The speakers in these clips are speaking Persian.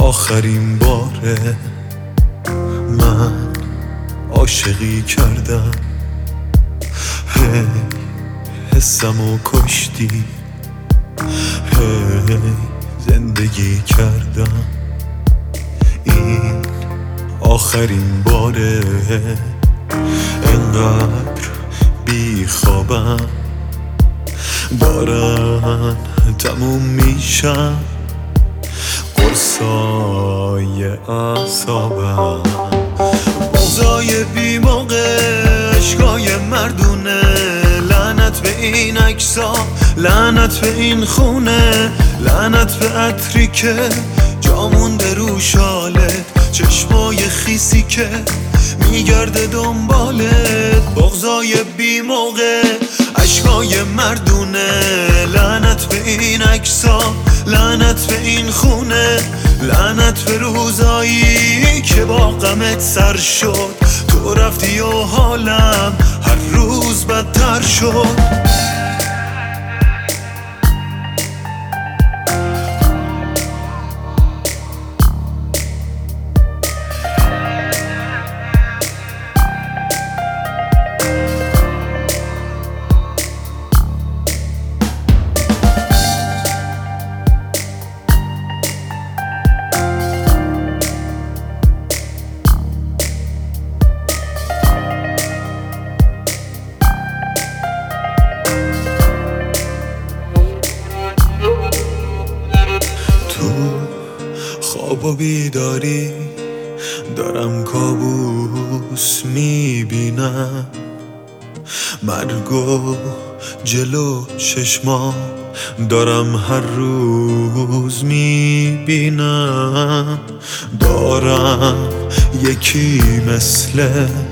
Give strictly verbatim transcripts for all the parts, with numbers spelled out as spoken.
آخرین باره من عاشقی کردم، هی حسمو کشتی، هی زندگی کردم. این آخرین باره انقدر بی خوابم، دارن تموم میشم قرصای اعصابم. بغضای بی موقع، عشقای مردونه، لعنت به این عکسا، لعنت به این خونه، لعنت به عطری که جا مونده رو شالت، چشمای خیسی که میگرده دنبالت. بغضای بی موقع، عشقای مردونه، لعنت به این عکسا، لعنت به این خونه، لعنت به روزایی که با غمت سر شد. تو رفتی و حالم هر روز بدتر شد. خواب و بیداری دارم کابوس میبینم، مرگو جلو چشمام دارم هر روز میبینم. دارم یکی مثل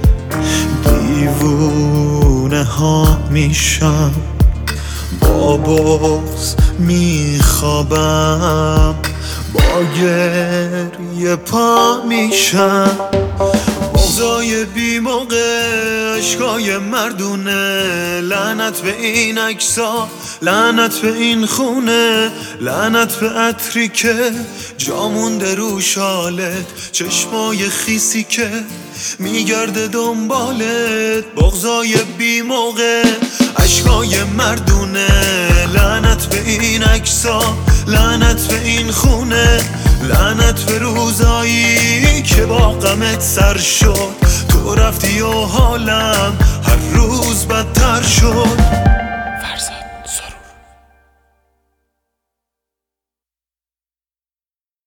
دیوونه ها میشم، با بغض میخوابم، با گریه پا میشم. بغضای بی موقع، عشقای مردونه، لعنت به این عکسا، لعنت به این خونه، لعنت به عطری که جا مونده رو شالت، چشمای خیسی که میگرده دنبالت. بغضای بی موقع، عشقای مردونه، لعنت به این عکسا، لعنت به این خونه، لعنت به روزایی که با غمت سر شد. تو رفتی و حالم هر روز بدتر شد.